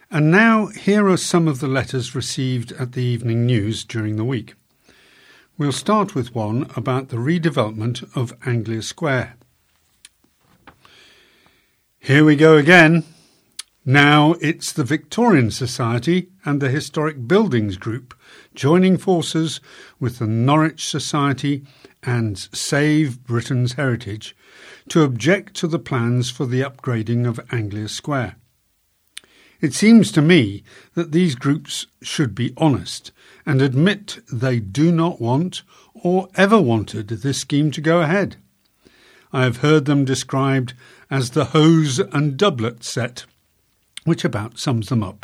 And now here are some of the letters received at the Evening News during the week. We'll start with one about the redevelopment of Anglia Square. Here we go again. Now it's the Victorian Society and the Historic Buildings Group joining forces with the Norwich Society and Save Britain's Heritage to object to the plans for the upgrading of Anglia Square. It seems to me that these groups should be honest and admit they do not want or ever wanted this scheme to go ahead. I have heard them described as the hose and doublet set, which about sums them up.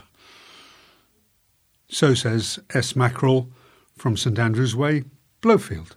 So says S. Mackerel from St Andrew's Way, Blowfield.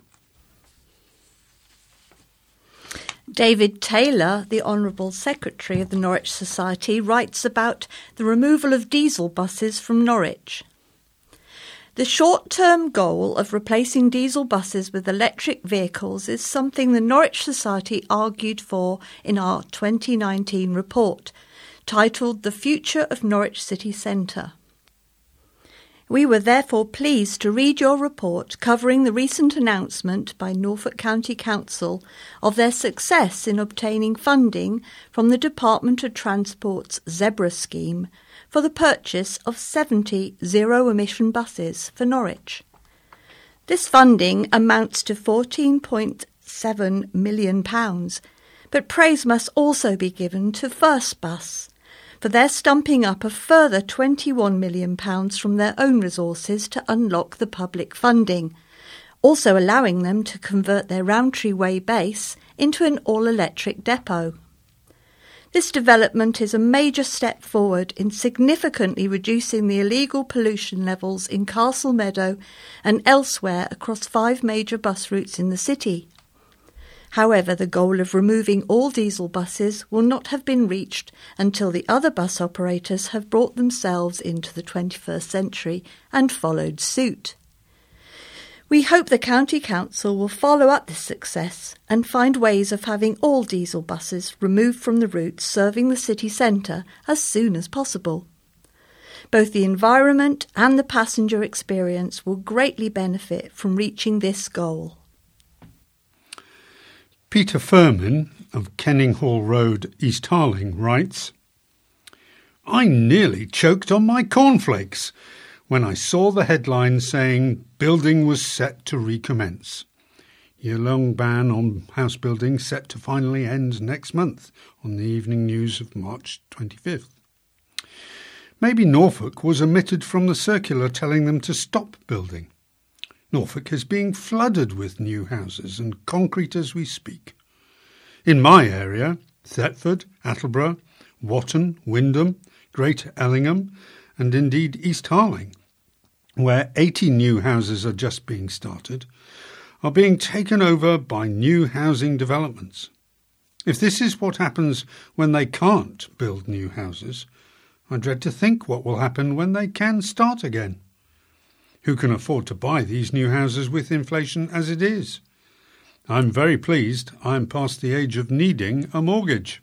David Taylor, the Honourable Secretary of the Norwich Society, writes about the removal of diesel buses from Norwich. The short-term goal of replacing diesel buses with electric vehicles is something the Norwich Society argued for in our 2019 report, titled The Future of Norwich City Centre. We were therefore pleased to read your report covering the recent announcement by Norfolk County Council of their success in obtaining funding from the Department of Transport's ZEBRA scheme for the purchase of 70 zero-emission buses for Norwich. This funding amounts to £14.7 million, but praise must also be given to First Bus for their stumping up a further £21 million from their own resources to unlock the public funding, also allowing them to convert their Rowntree Way base into an all-electric depot. This development is a major step forward in significantly reducing the illegal pollution levels in Castle Meadow and elsewhere across 5 major bus routes in the city. However, the goal of removing all diesel buses will not have been reached until the other bus operators have brought themselves into the 21st century and followed suit. We hope the County Council will follow up this success and find ways of having all diesel buses removed from the routes serving the city centre as soon as possible. Both the environment and the passenger experience will greatly benefit from reaching this goal. Peter Furman of Kenninghall Road, East Harling, writes, I nearly choked on my cornflakes when I saw the headline saying building was set to recommence. Year-long ban on house building set to finally end next month on the Evening News of March 25th. Maybe Norfolk was omitted from the circular telling them to stop building. Norfolk is being flooded with new houses and concrete as we speak. In my area, Thetford, Attleborough, Watton, Wymondham, Great Ellingham, and indeed East Harling, where 80 new houses are just being started, are being taken over by new housing developments. If this is what happens when they can't build new houses, I dread to think what will happen when they can start again. Who can afford to buy these new houses with inflation as it is? I'm very pleased I'm past the age of needing a mortgage.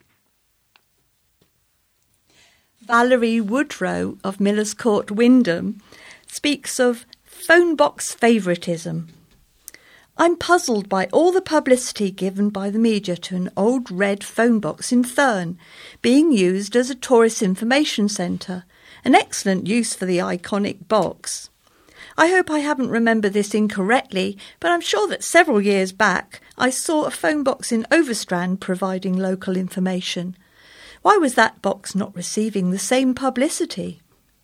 Valerie Woodrow of Miller's Court, Wymondham, speaks of phone box favouritism. I'm puzzled by all the publicity given by the media to an old red phone box in Thurn, being used as a tourist information centre, an excellent use for the iconic box. I hope I haven't remembered this incorrectly, but I'm sure that several years back I saw a phone box in Overstrand providing local information. Why was that box not receiving the same publicity?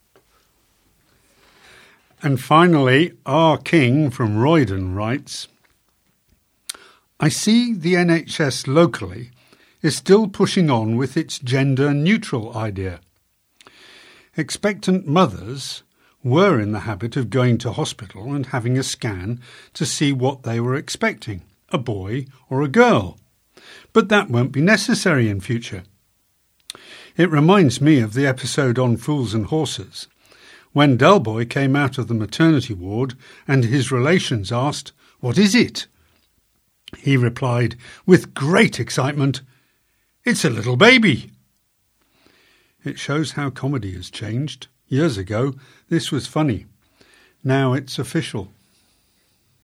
And finally, R. King from Roydon writes, I see the NHS locally is still pushing on with its gender-neutral idea. Expectant mothers were in the habit of going to hospital and having a scan to see what they were expecting, a boy or a girl. But that won't be necessary in future. It reminds me of the episode on Fools and Horses, when Delboy came out of the maternity ward and his relations asked, "What is it?" He replied with great excitement, "It's a little baby." It shows how comedy has changed. Years ago, this was funny. Now it's official.